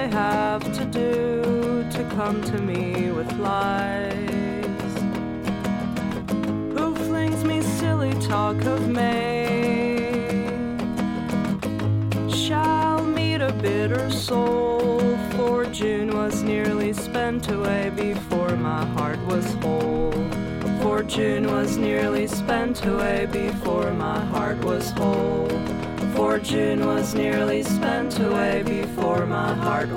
they have to do to come to me with lies? Who flings me silly talk of May? Shall meet a bitter soul, for June was nearly spent away before my heart was whole. For June was nearly spent away before my heart was whole. For June was nearly spent away before my heart